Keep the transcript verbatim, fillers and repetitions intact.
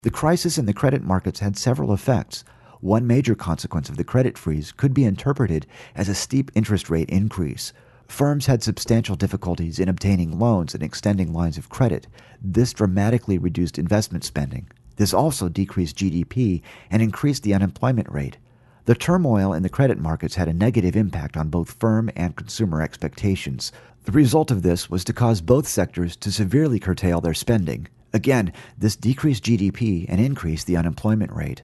The crisis in the credit markets had several effects. One major consequence of the credit freeze could be interpreted as a steep interest rate increase. Firms had substantial difficulties in obtaining loans and extending lines of credit. This dramatically reduced investment spending. This also decreased G D P and increased the unemployment rate. The turmoil in the credit markets had a negative impact on both firm and consumer expectations. The result of this was to cause both sectors to severely curtail their spending. Again, this decreased G D P and increased the unemployment rate.